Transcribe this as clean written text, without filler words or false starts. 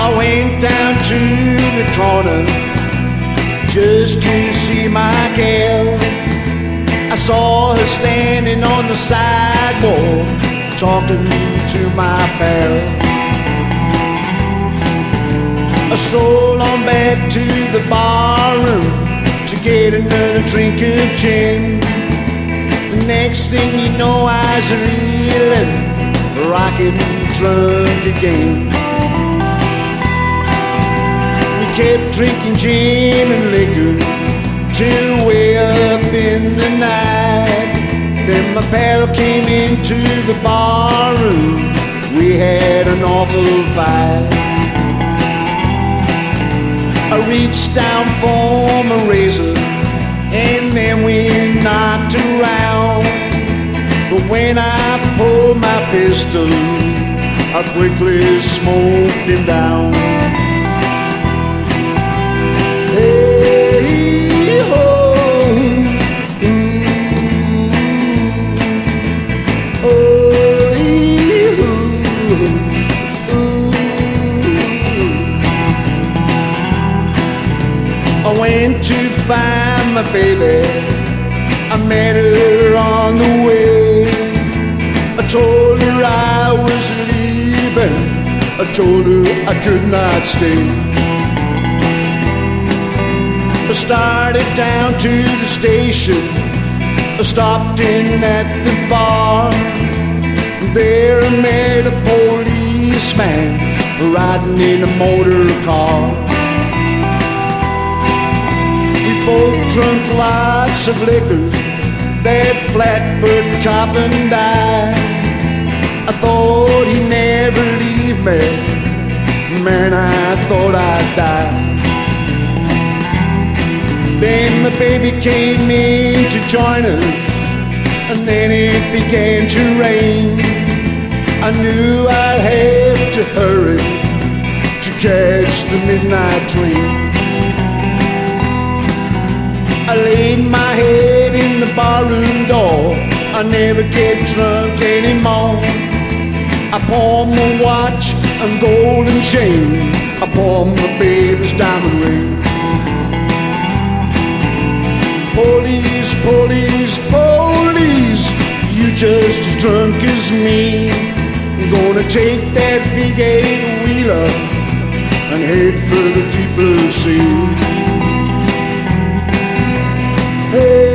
I went down to the corner just to see my gal. I saw her standing on the sidewalk talking to my pal. I strolled on back to the bar room to get another drink of gin. The next thing you know, I was reeling, rocking, drunk again. We kept drinking gin and liquor till way up in the night. Then my pal came into the bar room. We had an awful fight. I reached down for my razor and then we knocked around. But when I pulled my pistol, I quickly smoked him down. Hey ho, oh hoo, I went to find my baby. I met her on the way. I told her I was leaving. I told her I could not stay. I started down to the station. I stopped in at the bar. There I met a policeman riding in a motor car. Both drunk lots of liquor, that flatfoot cop and I thought he'd never leave me. Man, I thought I'd die. Then my baby came in to join us, and then it began to rain. I knew I'd have to hurry to catch the midnight train. I laid my head in the barroom door. I never get drunk anymore. I pawned my watch and golden chain. I pawned my baby's diamond ring. Police, police, police, you just as drunk as me. I'm gonna take that big 8-wheeler and head for the deep blue sea. Hey.